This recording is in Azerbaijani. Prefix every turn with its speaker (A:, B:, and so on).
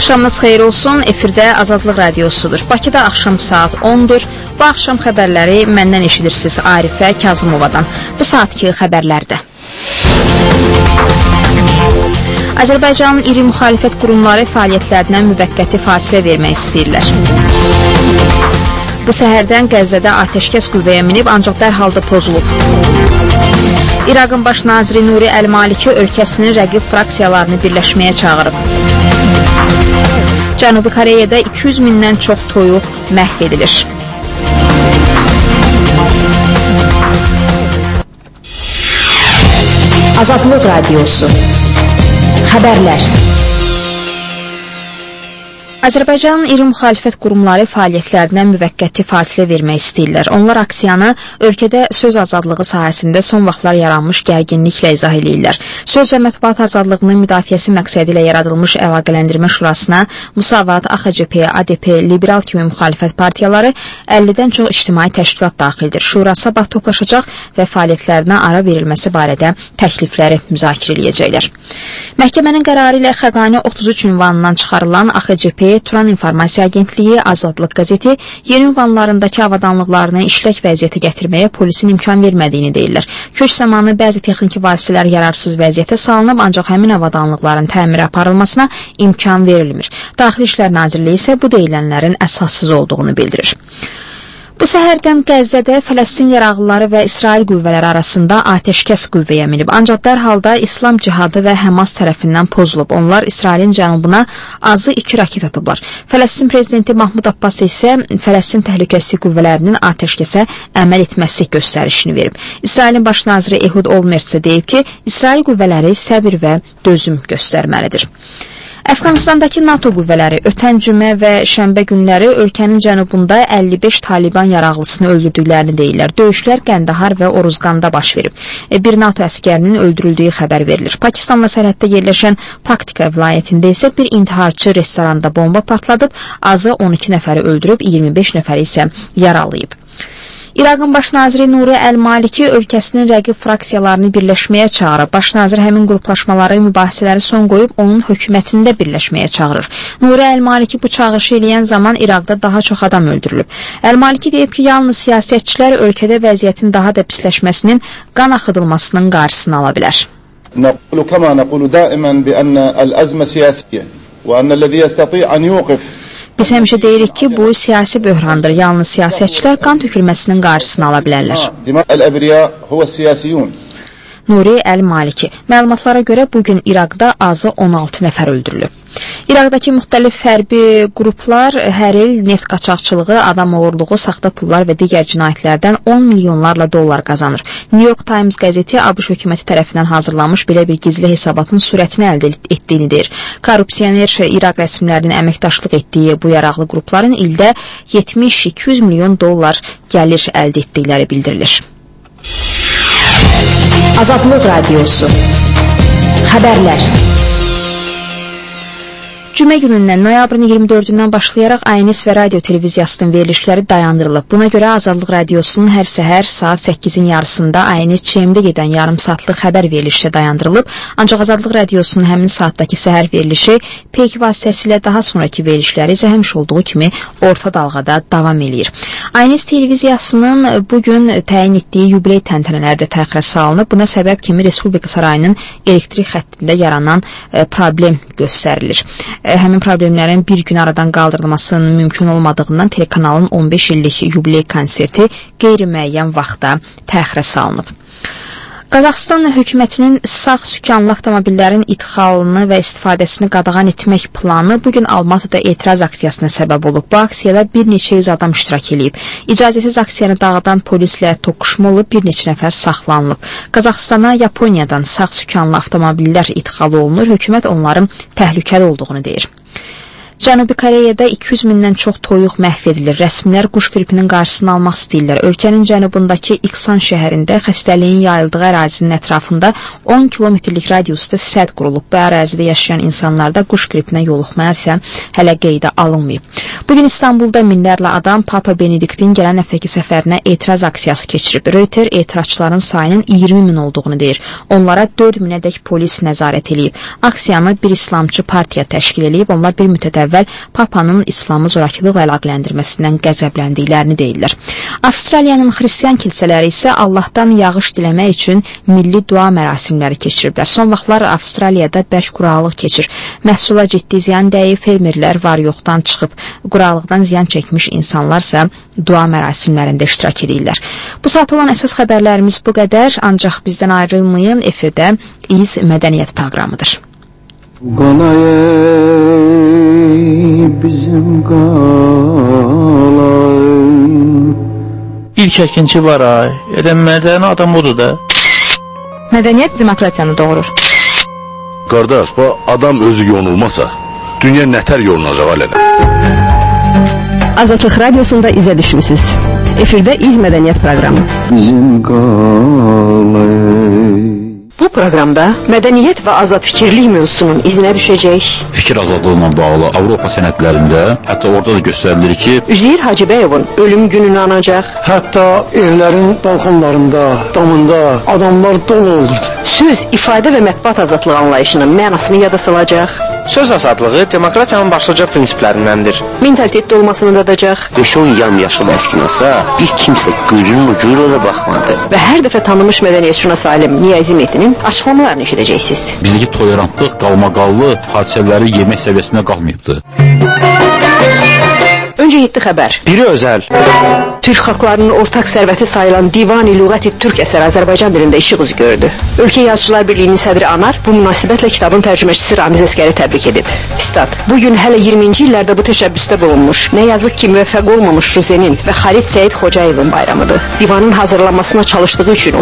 A: Axşamınız xeyir olsun. Efirdə Azadlıq Radiosudur. Bakıda axşam saat 10-dur. Bu axşam xəbərləri məndən eşidirsiniz Arifə Kazımovadan. Bu saatki xəbərlərdə. Azərbaycanın iri müxalifət qurumları fəaliyyətlərindən müvəqqəti fasilə vermək istəyirlər. Bu səhərdən Qəzzədə atəşkəs qüvvəyə minib, ancaq dərhalda pozulub. İraqın baş naziri Nuri Əl-Maliki ölkəsinin rəqib fraksiyalarını birləşməyə çağırıb. Cənubi Koreyada 200 mindən çox toyuq məhv edilir. Azadlıq Radiosu. Xəbərlər. Azərbaycanın iri müxalifət qurumları fəaliyyətlərindən müvəqqəti fasilə vermək istəyirlər. Onlar aksiyanı ölkədə söz azadlığı sahəsində son vaxtlar yaranmış gərginliklə izah edirlər. Söz və mətbuat azadlığının müdafiəsi məqsədi ilə yaradılmış Əlaqələndirmə Şurasına Musavat, AXCP, ADP, Liberal kimi müxalifət partiyaları 50-dən çox ictimai təşkilat daxildir. Şura sabah toplaşacaq və fəaliyyətlərinə ara verilməsi barədə təklifləri müzakirə edəcəklər. Məhkəmənin qərarı ilə Xəqani 33 ünvanından çıxarılan AXCP, Turan İnformasiya Agentliyi, Azadlıq qəzeti yeni ünvanlarındakı avadanlıqlarını işlək vəziyyətə gətirməyə polisin imkan vermədiyini deyirlər. Köç zamanı bəzi texniki vasitələr yararsız vəziyyətə salınıb, ancaq həmin avadanlıqların təmiri aparılmasına imkan verilmir. Daxili İşlər Nazirliyi isə bu deyilənlərin əsassız olduğunu bildirir. Bu səhərdən Qəzzədə Fələstin yaraqlıları və İsrail qüvvələri arasında atəşkəs qüvvəyə minib. Ancaq dərhalda İslam Cihadı və Həmas tərəfindən pozulub. Onlar İsrailin cənubuna azı 2 raket atıblar. Fələstin prezidenti Mahmud Abbas isə Fələstin təhlükəsizlik qüvvələrinin atəşkəsə əməl etməsi göstərişini verib. İsrailin baş naziri Ehud Olmert isə deyib ki, İsrail qüvvələri səbir və dözüm göstərməlidir. Əfqanistandakı NATO qüvvələri ötən cümə və şənbə günləri ölkənin cənubunda 55 Taliban yaraqlısını öldürdüklərini deyirlər. Döyüşlər Qəndahar və Oruzqanda baş verib. Bir NATO əskərinin öldürüldüyü xəbər verilir. Pakistanla sərhəddə yerləşən Paktika vilayətində isə bir intiharçı restoranda bomba partladıb, azı 12 nəfəri öldürüb, 25 nəfəri isə yaralayıb. İraqın baş naziri Nuri Əl-Maliki ölkəsinin rəqib fraksiyalarını birləşməyə çağırıb. Baş nazir həmin qruplaşmaları, mübahisələri son qoyub, onun hökumətində birləşməyə çağırır. Nuri Əl-Maliki bu çağırışı eləyən zaman İraqda daha çox adam öldürülüb. Əl-Maliki deyib ki, yalnız siyasətçilər ölkədə vəziyyətin daha da pisləşməsinin, qan axıdılmasının qarşısını ala bilər.
B: نقول كما نقول دائما بأن الأزمة سياسية وأن الذي يستطيع أن يوقف.
A: Biz həmişə deyirik ki, bu siyasi böhrandır. Yalnız siyasətçilər qan tökülməsinin qarşısını ala bilərlər. Nuri Əl-Maliki. Məlumatlara görə bugün İraqda azı 16 nəfər öldürülüb. İraqdakı müxtəlif hərbi qruplar hər il neft qaçaqçılığı, adam oğurluğu, saxta pullar və digər cinayətlərdən 10 milyonlarla dollar qazanır. New York Times qəzeti ABŞ hökuməti tərəfindən hazırlanmış belə bir gizli hesabatın sürətini əldə etdiyini deyir. Korrupsioner İraq rəsmilərinin əməkdaşlıq etdiyi bu yaraqlı qrupların ildə 70-200 milyon dollar gəlir əldə etdikləri bildirilir. Azadlıq Radiosu. Xəbərlər. Cümə günündən noyabrın 24-dən başlayaraq ANS və radio televiziyasının verilişləri dayandırılıb. Buna görə Azadlıq Radiosunun hər səhər saat 8-in yarısında ANS ÇM-də gedən yarım saatlıq xəbər verilişi dayandırılıb. Ancaq Azadlıq Radiosunun həmin saatdakı səhər verilişi PEK vasitəsilə daha sonraki verilişləri isə həmişə olduğu kimi orta dalğada davam eləyir. ANS televiziyasının bugün təyin etdiyi yubiley təntənələrdə təxirə salınıb. Buna səbəb kimi Respublika Sarayının elektrik xəttində yaranan problem göstərilir. Həmin problemlərin bir gün aradan qaldırılmasının mümkün olmadığından telekanalın 15 illik yubiley konserti qeyri-müəyyən vaxtda təxirə salınıb. Qazaxıstan hökumətinin sağ sükanlı avtomobillərin idxalını və istifadəsini qadağan etmək planı bugün Almatıda etiraz aksiyasına səbəb olub. Bu aksiyada bir neçə yüz adam iştirak edib. İcazəsiz aksiyanı dağıdan polislə toqquşma olub, bir neçə nəfər saxlanılıb. Qazaxıstana Yaponiyadan sağ sükanlı avtomobillər idxal olunur. Hökumət onların təhlükəli olduğunu deyir. Cənubi Koreyada 200 mindən çox toyuq məhv edilir. Rəsmilər quş qripinin qarşısını almaq istəyirlər. Ölkənin cənubundakı İksan şəhərində xəstəliyin yayıldığı ərazinin ətrafında 10 kilometrlik radiusda sədd qurulub. Bu ərazidə yaşayan insanlarda quş qripinə yoluxmaya isə hələ qeydə alınmayıb. Bugün İstanbulda minlərlə adam Papa Benediktin gələn həftəki səfərinə etiraz aksiyası keçirib. Reuter etirazçıların sayının 20 min olduğunu deyir. Onlara 4 minədək polis nəzarət edib. Aksiyanı bir İslamçı partiya təşkil edib. Onlar bir müddət əvvəl Papanın İslamı zorakılıqla əlaqələndірməsindən qəzəbləndiklərini deyirlər. Avstraliyanın xristian kilsələri isə Allahdan yağış diləmək üçün milli dua mərasimləri keçiriblər. Son vaxtlar Avstraliyada bərk quraqlıq keçir. Məhsula ciddi ziyan dəyib, fermerlər var-yoxdan çıxıb. Quraqlıqdan ziyan çəkmiş insanlarsa dua mərasimlərində iştirak edirlər. Bu saat olan əsas xəbərlərimiz bu qədər, ancaq bizdən ayrılmayın, efirdə İz Mədəniyyət proqramıdır.
C: Qalay bizim qalay.
D: İlk əkinçi var ay, elə mədəni adam odur da.
A: Mədəniyyət demokratiyanı doğurur.
E: Qardaş, bu adam özü yonulmasa, dünya nətər yolunacaq alələ.
F: Azadlıq Radiosunda izə düşmüsünüz. Efirdə İz Mədəniyyət proqramı.
C: Bizim qalay.
F: Bu proqramda mədəniyyət və azad fikirlik mövzusunun izinə düşəcək.
G: Fikir azadlığına bağlı Avropa sənədlərində, hətta orada da göstərilir ki,
F: Üzeyir Hacıbəyovun ölüm gününü anacaq.
C: Hətta evlərin balkonlarında, damında adamlar dolu olurdu.
F: Söz, ifadə və mətbuat azadlığı anlayışının mənasını yada salacaq.
H: Söz azadlığı demokratiyanın başlıca prinsiplərindəndir.
F: Mentalitetdə olmasını dadacaq.
H: 5-10 yamyaşıl əskinasa bir kimsə gözünün ucuyla da baxmadı.
F: Və hər dəfə tanınmış mədəniyyətşünas alim Niyazi Mehdinin açıqlamalarını eşidəcəksiniz.
G: bizdəki tolerantlıq qalmaqallı hadisələri yemək səviyyəsində qalmayıbdır.
F: Öncə 7 xəbər.
H: Biri özəl.
F: Türk xalqlarının ortaq sərvəti sayılan Divani Lüğəti Türk əsəri Azərbaycan dilində işıq üzü gördü. Ölkə Yazıçılar Birliyinin sədri Anar bu münasibətlə kitabın tərcüməçisi Ramiz Əsgəri təbrik edib. Stat: Bu gün hələ 20-ci illərdə bu təşəbbüsdə bulunmuş, nə yazıq ki müvəffəq olmamış Ruzenin və Xalit Səid Xocayevin bayramıdır. Divanın hazırlanmasına çalışdığı üçün